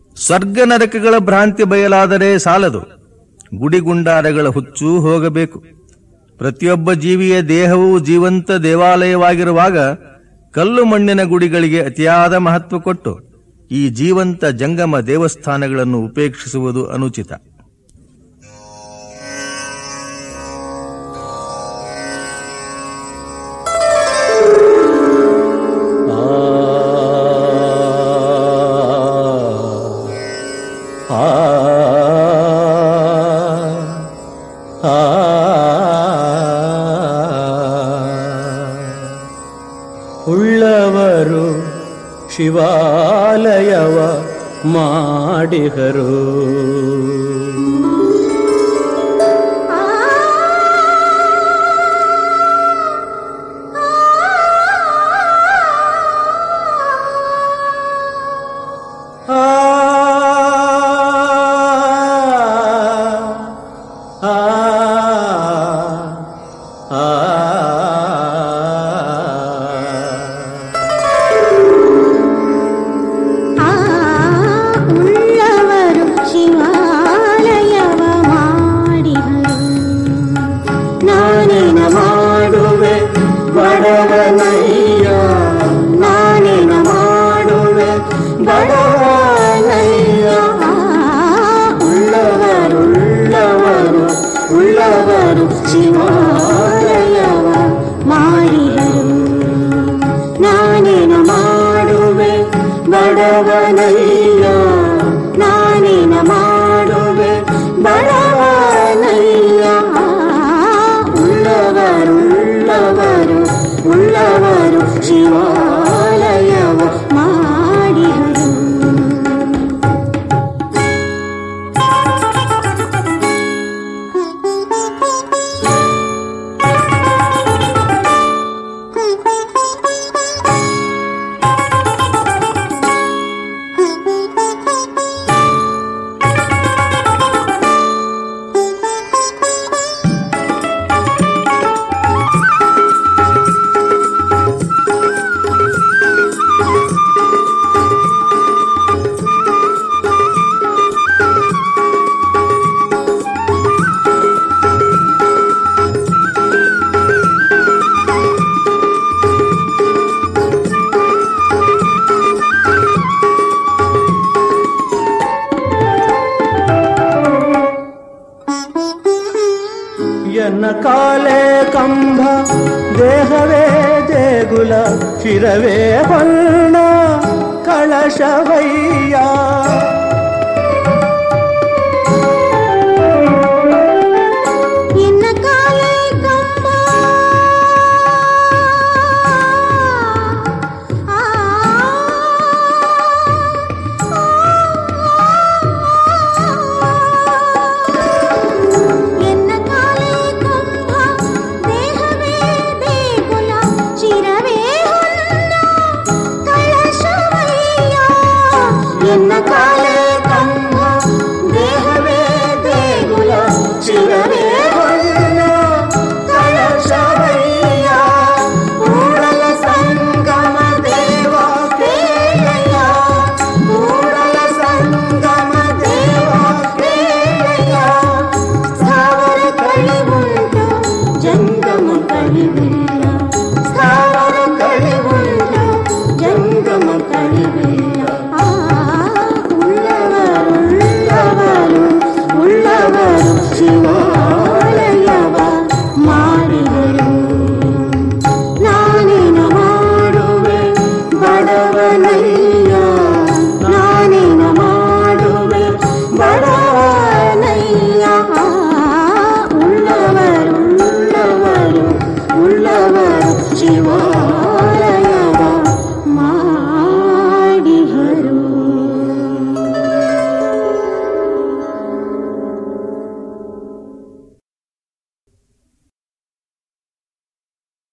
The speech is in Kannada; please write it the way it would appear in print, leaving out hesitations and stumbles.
ಸ್ವರ್ಗ ನರಕಗಳ ಭ್ರಾಂತಿ ಬಯಲಾದರೆ ಸಾಲದು, ಗುಡಿಗುಂಡಾರಗಳ ಹುಚ್ಚೂ ಹೋಗಬೇಕು. ಪ್ರತಿಯೊಬ್ಬ ಜೀವಿಯ ದೇಹವೂ ಜೀವಂತ ದೇವಾಲಯವಾಗಿರುವಾಗ ಕಲ್ಲು ಮಣ್ಣಿನ ಗುಡಿಗಳಿಗೆ ಅತಿಯಾದ ಮಹತ್ವ ಕೊಟ್ಟು ಈ ಜೀವಂತ ಜಂಗಮ ದೇವಸ್ಥಾನಗಳನ್ನು ಉಪೇಕ್ಷಿಸುವುದು ಅನುಚಿತ. ಉಳ್ಳವರು ಶಿವಾಲಯವ ಮಾಡಿಹರು. ಉಳ್ಳವರು ಶಿವಾಲಯವ ಮಾಡಿದರು. ನಾನೇನ ಮಾಡುವೆ ಬಡವನಯ್ಯ, ನಾನೇನ ಮಾಡುವೆ ಬಡವನಯ್ಯ. ಉಳ್ಳವರು ಉಳ್ಳವರು ಶಿವಾಲಯವ ಮಾಡಿದರು. ಎನ್ನ ಕಾಲೇ ಕಂಬ, ದೇಹವೇ ದೇಗುಲ, ಶಿರವೇ ಹೊನ್ನ ಕಳಶವಯ್ಯ.